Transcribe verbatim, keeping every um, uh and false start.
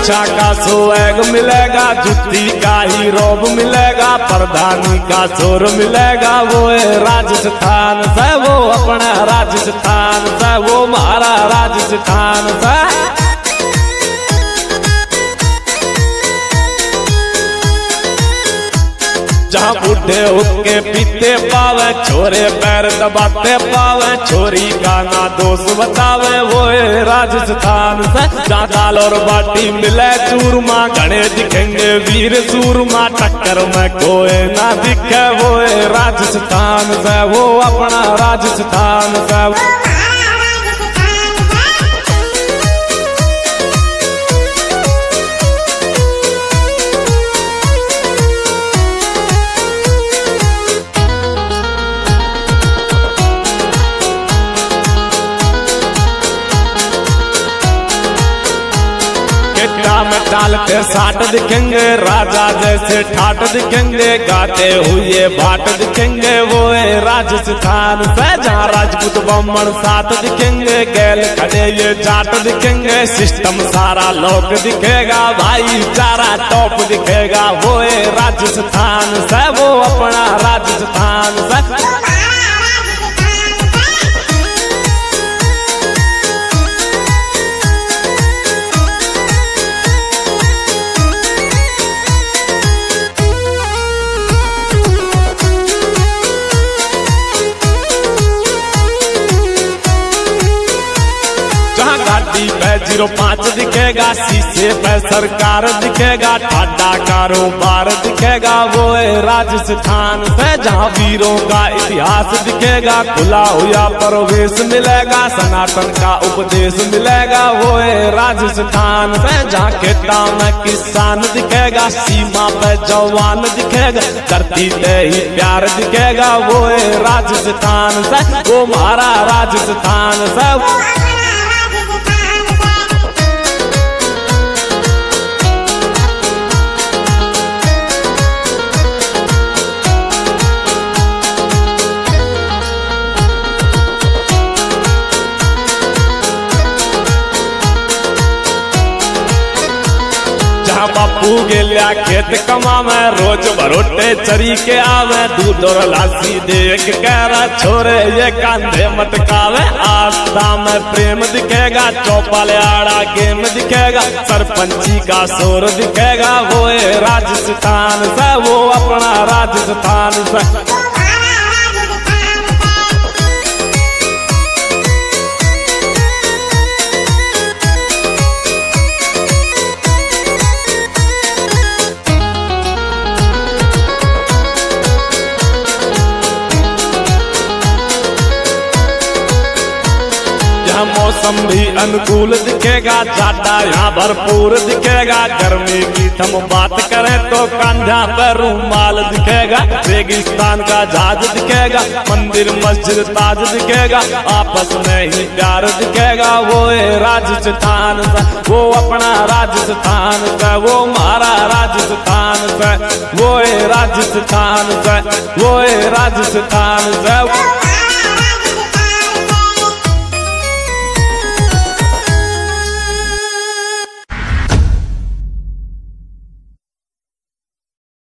शिक्षा का स्वैग मिलेगा, जुत्ती का ही रोब मिलेगा, प्रधानी का शोर मिलेगा। वो है राजस्थान से, वो अपना राजस्थान से, वो हमारा राजस्थान से। जहाँ बुढ़े उठके पीते पावे, छोरे पैर दबाते पावे, छोरी का ना दोष बतावे। वो है राजस्थान से, जहाँ दाल और बाटी मिले चूरमा, घने दिखेंगे वीर सूरमा, टक्कर में कोई ना दिखे। वो है राजस्थान से, वो अपना राजस्थान से। में डालते साठ दिखेंगे, राजा जैसे ठाट दिखेंगे, गाते हुए भाट दिखेंगे। वो है राजस्थान से, जहाँ राजपूत ब्राह्मण साथ दिखेंगे, गैल खड़े ये जाट दिखेंगे, सिस्टम सारा लोक दिखेगा, भाईचारा टॉप दिखेगा। वो है राजस्थान से, वो अपना राजस्थान से। गाड़ी पे जीरो पाँच दिखेगा, शीशे पे सरकार दिखेगा, ठाडा कारोबार दिखेगा। वो है राजस्थान से, जहाँ वीरों का इतिहास दिखेगा, खुला हुआ प्रवेश मिलेगा, सनातन का उपदेश मिलेगा। वो है राजस्थान से, जहाँ खेता में किसान दिखेगा, सीमा पे जवान दिखेगा, धरती पे ही प्यार दिखेगा। वो है राजस्थान से, वो हमारा राजस्थान से। बापू गेलिया खेत कमावे, रोज भरोटे चरी के आवे, दूध और लासी देख कर छोरे ये कांधे मटकावे। आस्था में प्रेम दिखेगा, चौपाले आड़ा गेम दिखेगा, सरपंची का शोर दिखेगा। वो है राजस्थान से, वो अपना राजस्थान से। मौसम भी अनुकूल दिखेगा, ज्यादा यहाँ भरपूर दिखेगा, गर्मी की हम बात करें तो कंधा पर रूमाल दिखेगा, रेगिस्तान का जहाज दिखेगा, मंदिर मस्जिद ताज दिखेगा, आपस में ही प्यार दिखेगा। वो है राजस्थान से, वो अपना राजस्थान से, वो हमारा राजस्थान से। वो है राजस्थान से, वो है राजस्थान से।